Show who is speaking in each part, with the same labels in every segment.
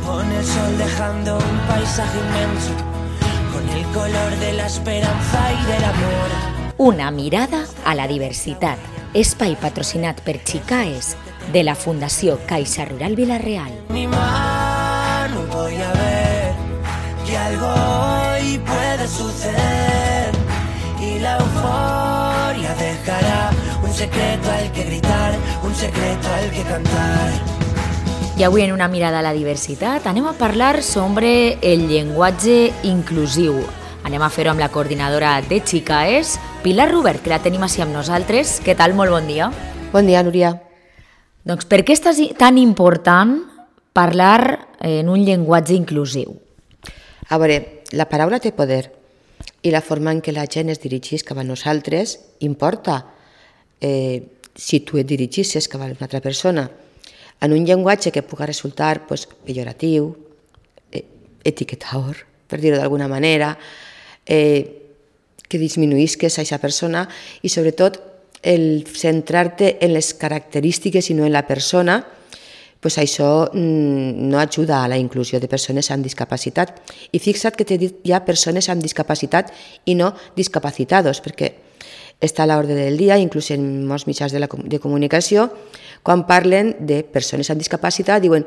Speaker 1: con el sol dejando un paisaje inmenso, con el color de la esperanza y del amor.
Speaker 2: Una mirada a la diversitat. Espai patrocinat per Chicaes de la Fundació Caixa Rural Vila-real.
Speaker 1: Mi mano voy a ver que algo hoy puede suceder y la euforia dejará un secreto al que gritar, un secreto al que cantar.
Speaker 2: I avui en una mirada a la diversitat anem a parlar sobre el llenguatge inclusiu. Anem a fer-ho amb la coordinadora de Chicaes, Pilar Rubert, que la tenim així amb nosaltres. Què tal? Molt bon dia.
Speaker 3: Bon dia, Núria.
Speaker 2: Doncs per què és tan important parlar en un llenguatge inclusiu?
Speaker 3: A veure, la paraula té poder i la forma en què la gent es dirigís cap a nosaltres importa. Si tu et dirigissis cap a una altra persona en un llenguatge que pugui resultar pejoratiu, etiquetador, per dir-ho d'alguna manera, que disminuïsques a aquesta persona i sobretot el centrar-te en les característiques i no en la persona, això no ajuda a la inclusió de persones amb discapacitat. I fixa't que t'he dit ja persones amb discapacitat i no discapacitados, perquè està a l'ordre del dia, inclús en molts mitjans de comunicació, quan parlen de persones amb discapacitat, diuen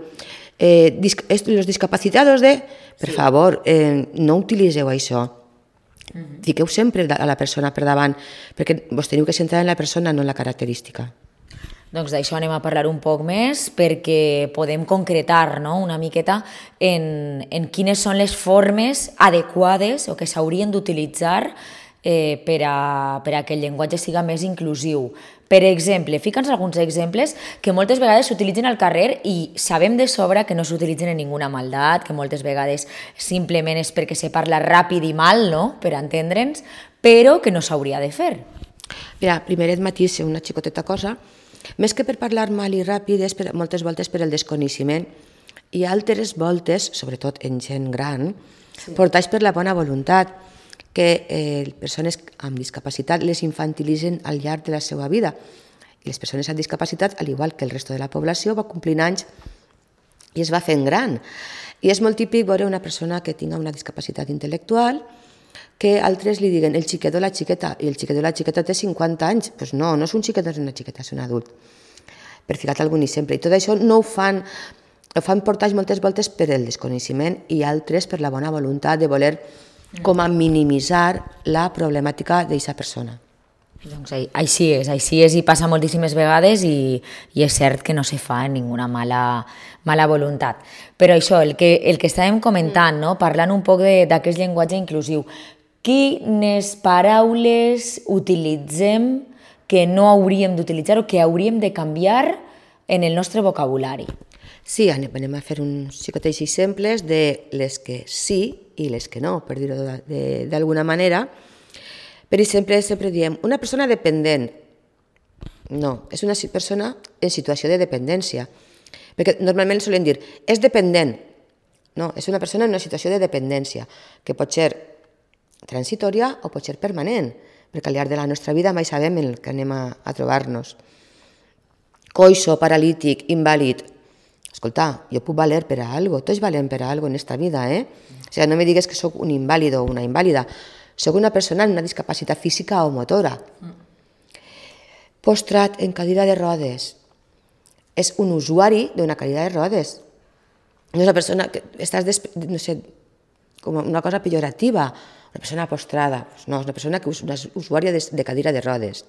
Speaker 3: los discapacitados de... Per favor, no utilitzeu això. Fiqueu sempre a la persona per davant, perquè vos teniu que centrar en la persona, no en la característica.
Speaker 2: Doncs d'això anem a parlar un poc més perquè podem concretar una miqueta en quines són les formes adequades o que s'haurien d'utilitzar per a que el llenguatge siga més inclusiu. Per exemple, fica'ns alguns exemples que moltes vegades s'utilitzen al carrer i sabem de sobre que no s'utilitzen en ninguna maldat, que moltes vegades simplement és perquè se parla ràpid i mal, no?, per entendre'ns, però que no s'hauria de fer.
Speaker 3: Mira, primeret matís, una xicoteta cosa, més que per parlar mal i ràpid és moltes voltes per el desconeixement i altres voltes, sobretot en gent gran, portats per la bona voluntat, que persones amb discapacitat les infantilitzen al llarg de la seva vida. I les persones amb discapacitat, al igual que el resto de la població, va complint anys i es va fent gran. I és molt típic veure una persona que tinga una discapacitat intel·lectual que altres li diguen el xiquet o la xiqueta, i el xiquet o la xiqueta té 50 anys. Doncs no és un xiquet, no és una xiqueta, és un adult. Per ficar-te algun exemple. I tot això no ho fan portar moltes voltes per el desconeixement i altres per la bona voluntat de voler com a minimitzar la problemàtica d'aquesta persona.
Speaker 2: Doncs així és i passa moltíssimes vegades i és cert que no se fa en ninguna mala voluntat. Però això, el que estàvem comentant, parlant un poc d'aquest llenguatge inclusiu, quines paraules utilitzem que no hauríem d'utilitzar o que hauríem de canviar en el nostre vocabulari?
Speaker 3: Sí, anem a fer uns xicotets exemples de les que sí i les que no, per dir-ho d'alguna manera. Per exemple, sempre diem una persona dependent. No, és una persona en situació de dependència. Perquè normalment solen dir és dependent. No, és una persona en una situació de dependència, que pot ser transitòria o pot ser permanent, perquè al llarg de la nostra vida mai sabem el que anem a trobar-nos. Coixo, paralític, invàlid. Escolta, jo puc valer per a algo, tots valem per a algo en esta vida, O sigui, no me digues que sóc un invàlid o una invàlida, sóc una persona amb una discapacitat física o motora. Postrat en cadira de rodes. És un usuari d'una cadira de rodes. No és una persona que estàs, no sé, com una cosa pejorativa, una persona postrada. No, és una persona que és una usuària de cadira de rodes.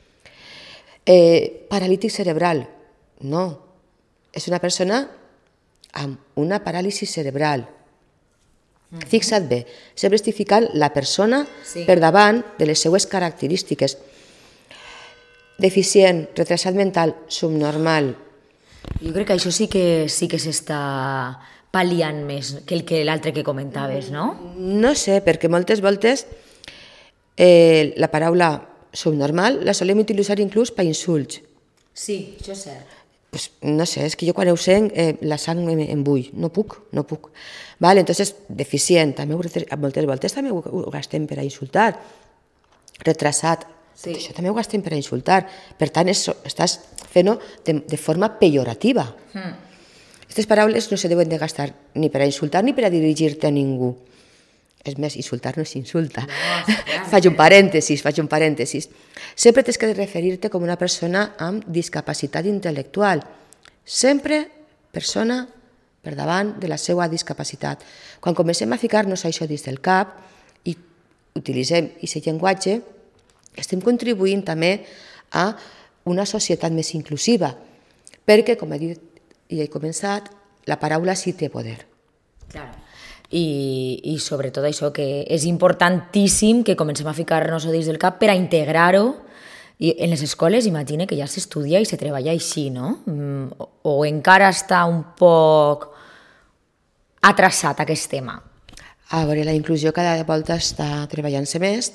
Speaker 3: Paralític cerebral. No. És una persona amb una paràlisi cerebral. Fixa't bé, sempre estic ficant la persona per davant de les seues característiques. Deficient, retrasat mental, subnormal.
Speaker 2: Jo crec que això sí que s'està pal·liant més que l'altre que comentaves, no?
Speaker 3: No sé, perquè moltes voltes la paraula subnormal la solem utilitzar inclús per insults.
Speaker 2: Sí, això és cert.
Speaker 3: No sé, és que jo quan ho sent la sang em bull, no puc. Entonces, deficient, moltes voltes també ho gastem per a insultar. Retrasat, això també ho gastem per a insultar. Per tant, estàs fent-ho de forma pejorativa. Aquestes paraules no se deuen de gastar ni per a insultar ni per a dirigir-te a ningú. És més, insultar no s'insulta. Faig un parèntesis. Sempre tens que referir-te com una persona amb discapacitat intel·lectual. Sempre persona per davant de la seva discapacitat. Quan comencem a ficar-nos això dins del cap i utilitzem aquest llenguatge, estem contribuint també a una societat més inclusiva, perquè, com he dit i he començat, la paraula sí té poder.
Speaker 2: Claro. I sobretot això, que és importantíssim que comencem a ficar-nos dins del cap per a integrar-ho. I en les escoles, imagina que ja s'estudia i se treballa així, no? O encara està un poc atrasat aquest tema?
Speaker 3: A veure, la inclusió cada volta està treballant-se més.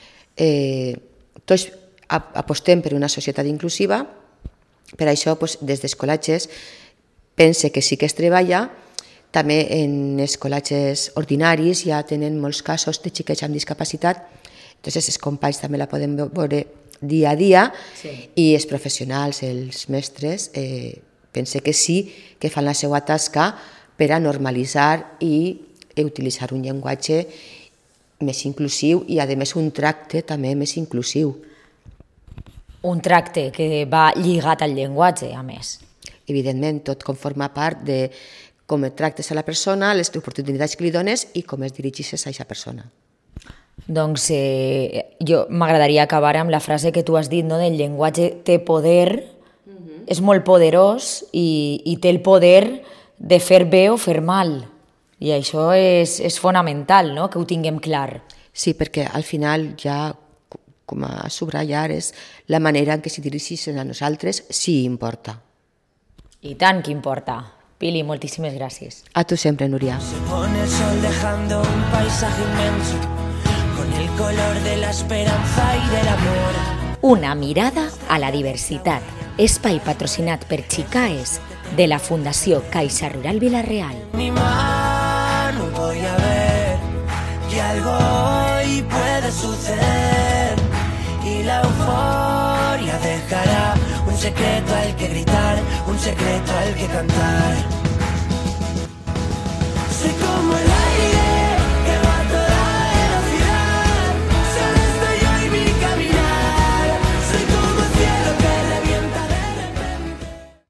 Speaker 3: Tots apostem per una societat inclusiva, per això des d'escolatges pense que sí que es treballa. També en escolatges ordinaris ja tenen molts casos de xiquets amb discapacitat, entonces els companys també la podem veure dia a dia, sí. I els professionals, els mestres, pense que sí que fan la seva tasca per a normalitzar i utilitzar un llenguatge més inclusiu i, a més, un tracte també més inclusiu.
Speaker 2: Un tracte que va lligat al llenguatge, a més.
Speaker 3: Evidentment, tot conforma part de com et tractes a la persona, les oportunitats que li dones i com es dirigeixes a aquesta persona.
Speaker 2: Doncs jo m'agradaria acabar amb la frase que tu has dit, no? Del llenguatge té poder, és molt poderós i té el poder de fer bé o fer mal. I això és fonamental, no? Que ho tinguem clar.
Speaker 3: Sí, perquè al final ja, com a subratllar, és la manera en què s'hi dirigeixen a nosaltres sí importa.
Speaker 2: I tant que importa. Pili, moltíssimes gràcies.
Speaker 3: A tu sempre, Núria.
Speaker 1: Se pone el sol dejando un paisaje inmenso con el color de la esperanza y del amor.
Speaker 2: Una mirada a la diversitat. Espai patrocinat per Chicaes de la Fundació Caixa Rural Vila-real.
Speaker 1: Mi mano voy a ver que algo hoy puede suceder y la euforia dejará un secreto al que gritar, un secreto al que cantar. Soy como el